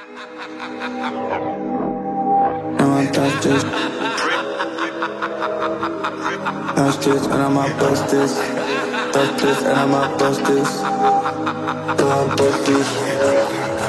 I touch this. Touch this and I'ma bust this. Touch this and I'ma bust this. I'ma bust this.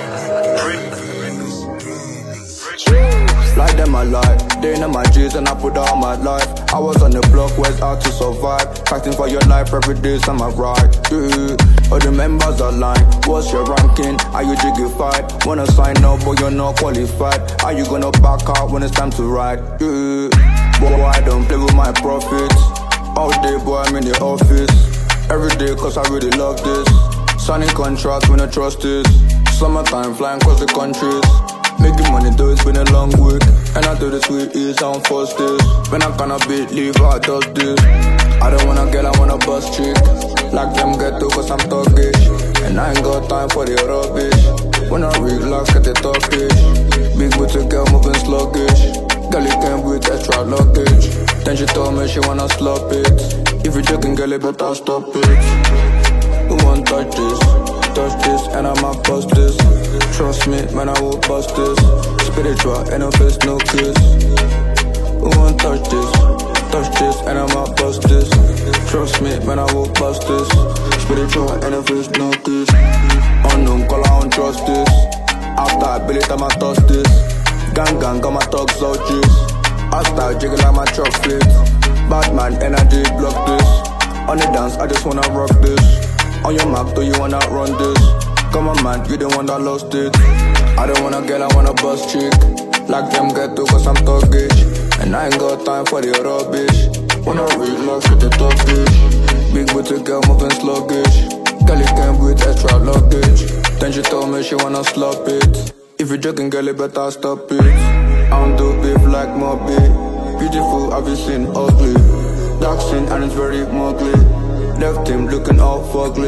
Like them alive, they know my G's and I put all my life. I was on the block, where's out to survive. Fighting for your life every day, so I'm right. All the members are lying. What's your ranking? Are you jiggified? Wanna sign up but you're not qualified? Are you gonna back out when it's time to ride? Boy, I don't play with my profits. All day, boy, I'm in the office. Every day, cause I really love this. Signing contracts when I trust this. Summertime flying across the countries. Making money though it's been a long week. And I do this with ease, I don't force this. When I cannot beat, leave, I does this. I don't wanna get, I wanna bust chick. Like them get to cause I'm thuggish. And I ain't got time for the rubbish. When I relax, get the talkish. Big booty girl moving sluggish. Girl you came with extra luggage. Then she told me she wanna slop it. If you joking girl you better stop it. Who won't touch this? Touch this and I'ma bust this. Trust me, man, I will bust this. Spiritual, and no face, no kiss. Who won't touch this? Touch this and I'ma bust this. Trust me, man, I will bust this. Spiritual, and no face, no kiss. Unknown call, I don't trust this. After I build it, I'ma toss this. Gang, got my thugs out juice. I start jiggling like my truck flips. Batman energy, block this. On the dance, I just wanna rock this. On your map, do you wanna run this? Come on man, you the one that lost it. I don't wanna get, I wanna bust chick. Like them get to cause I'm thuggish. And I ain't got time for the rubbish. Wanna relax with the talkish. Big booty girl moving sluggish. Girl you came with extra luggage. Then she told me she wanna slop it. If you joking girl you better stop it. I don't do beef like Moby. Beautiful, have you seen ugly? Dark skin and it's very mugly. Left him looking all fugly.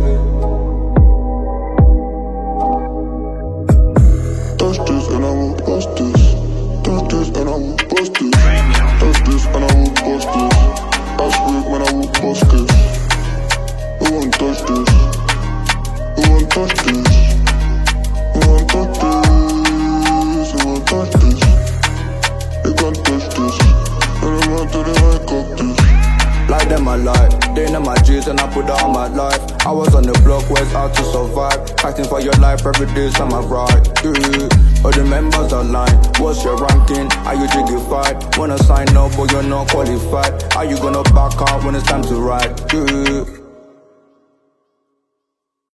Touch this and I will bust this. Touch this and I will bust this. Touch this and I will bust this. That's weak when I will bust this. Who won't touch this? Who won't touch this? Who won't touch this? Who won't touch this? You can't touch this. And I'm out to the high cock this. Like them alive, they know my G's and I put all my life. I was on the block, where's out to survive. Fighting for your life every day, so I'm right. All the members are lying. What's your ranking? Are you jiggified? Wanna sign up but you're not qualified? Are you gonna back out when it's time to ride?